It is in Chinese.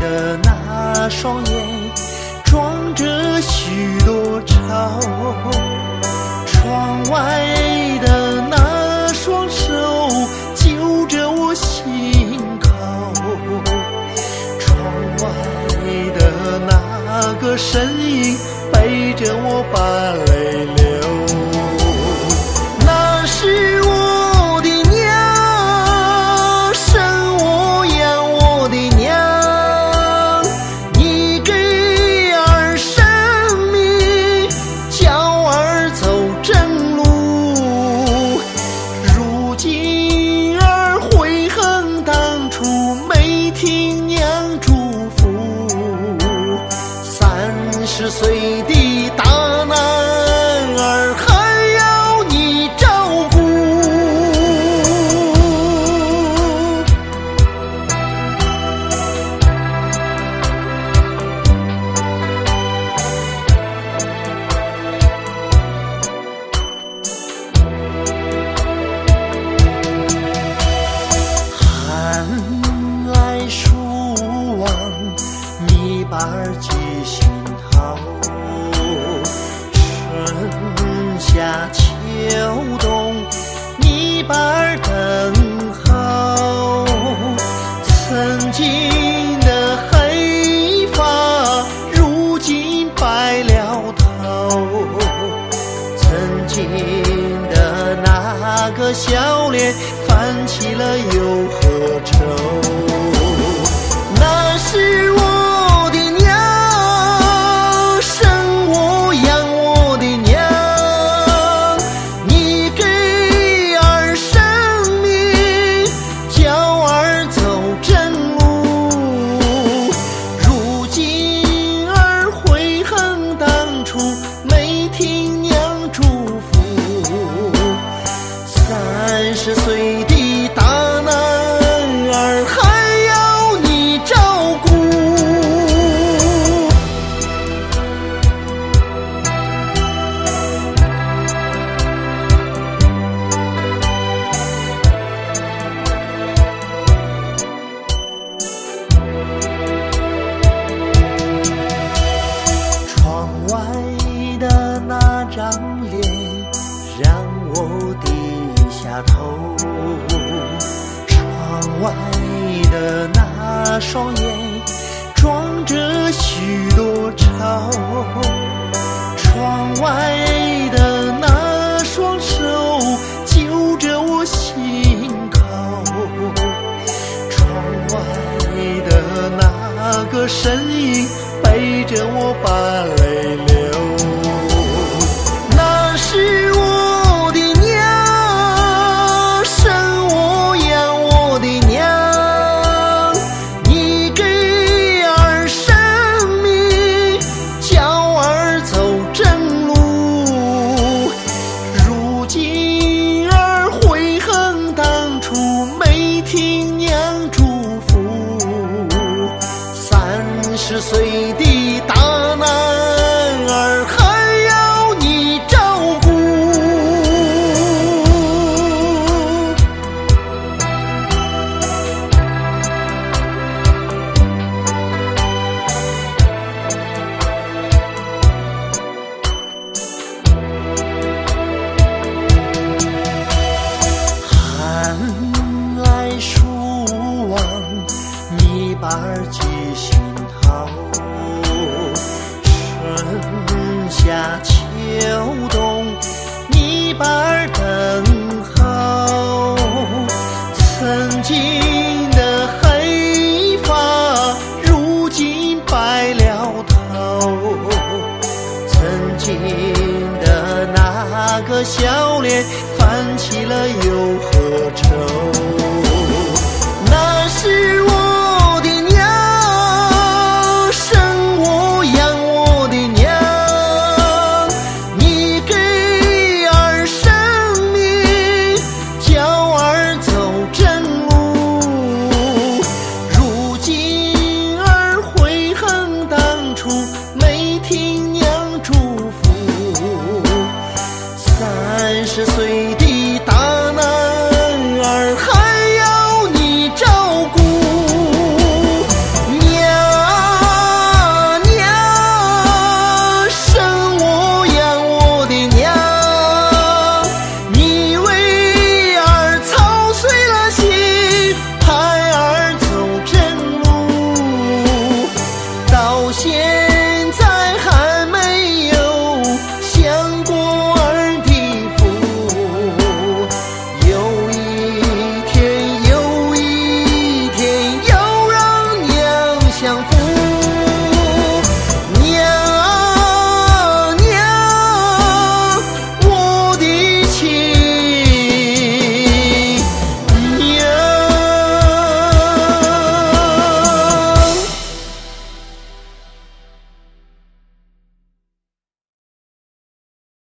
的那双眼装着许多愁，窗外的那双手揪着我心口，窗外的那个身影背着我把泪流。那是我的娘，生我养我的娘，你给儿生命，教儿走正路。如今儿悔恨当初没听娘嘱咐，30岁的大男儿还要你照顾。寒来暑往，你把儿记心头，春夏秋冬，你把儿等候。曾经的黑发，如今白了头，曾经的那个笑脸，泛起了忧和愁。那是我的娘，生我养我的娘，你给儿生命，教儿走正路。如今儿悔恨当初没听娘嘱咐，30岁的大男儿还要你照顾。窗外的那张脸让我低下头，窗外的那双眼装着许多愁，窗外的那双手揪着我心口，窗外的那个身影背着我把泪流。那是我的娘，生我养我的娘，你给儿生命，教儿走正路。如今儿悔恨当初没听娘嘱咐，30岁的大男儿还要你照顾。寒来暑往，你把儿记心头，春夏秋冬，你把儿等候。曾经的黑发，如今白了头，曾经的那个笑脸泛起了忧